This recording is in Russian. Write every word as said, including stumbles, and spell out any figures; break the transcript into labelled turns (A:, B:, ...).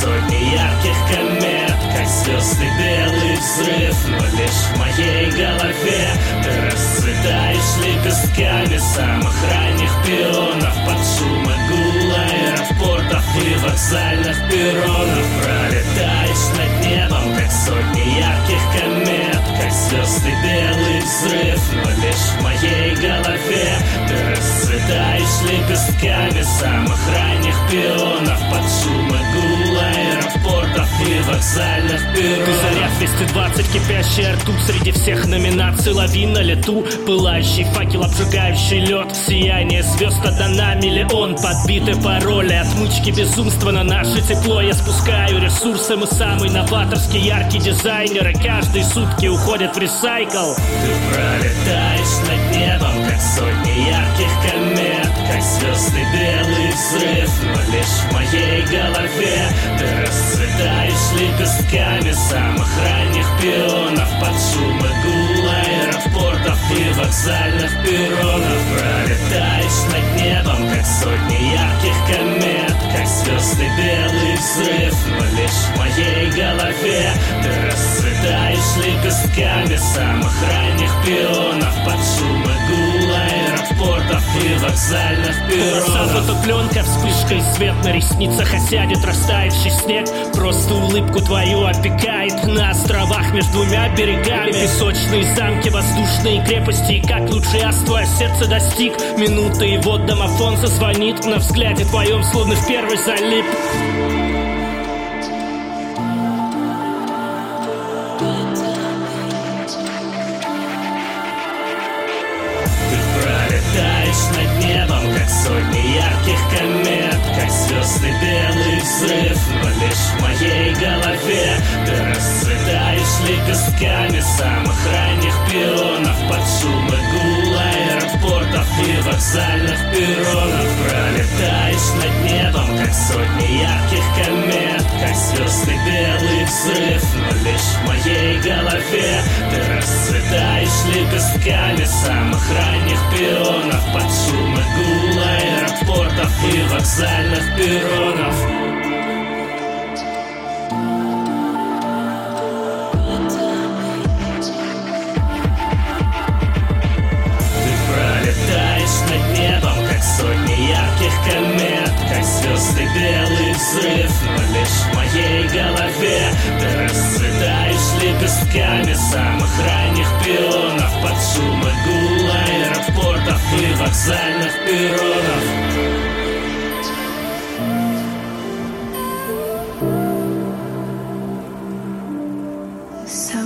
A: сотни ярких комет, как звезды белый взрыв. Но лишь в моей голове ты расцветаешь лепестками самых ранних пионов под шумы гула аэропортов и вокзальных перронов. Пролетаешь над небом, как сотни ярких комет, как звезды белый взрыв. Но лишь в моей голове ты расцветаешь лепестками самых ранних пионов под шумы гула аэропортов и вокзальных перронов. Ты заряд двести двадцать, кипящая ртуть среди всех номинаций. Лови на лету пылающий факел, обжигающий лед. Сияние звезд отдана миллион. Подбиты пароли, отмычки безумства на наше тепло. Я спускаю ресурсы, мы самый новаторский, яркий дизайнер, и каждые сутки уходят в ресайкл. Ты пролетаешь над небом, как сотни ярких комет, как звезды белый взрыв. Но лишь в моей голове ты расцветаешь лепестками самых ранних пионов под шумы гула аэропортов и вокзальных перронов. Пролетаешь над небом, как сотни ярких комет, как звезды белый взрыв. Но лишь в моей голове ты расцветаешь лепестками самых ранних пионов под шумы гула аэропортов и вокзальных перронов. Фотопленка, вспышкой свет на ресницах осядет растаявший снег. Просто улыбку твою опекает на островах между двумя берегами. Песочные замки, воздушные крепости, и как лучший ас твое сердце достиг минуты, и вот домофон зазвонит. На взгляде твоем словно в первый залип. Над небом, как сотни ярких комет, как звезды белый взрыв. Но лишь в моей голове ты расцветаешь лепестками самых ранних пионов под шумы гула аэропортов и вокзальных перронов. Пролетаешь над небом, как сотни ярких комет, как звезды белый взрыв. Но лишь в моей голове ты расцветаешь лепестками самых ранних пионов под шумы гула аэропортов и вокзальных перронов. Ты пролетаешь над небом, как сотни ярких комет, как звезды белый взрыв. Но лишь в моей голове ты расцветаешь лепестками самых ранних пионов под шумы гула аэропортов и вокзальных перронов.
B: So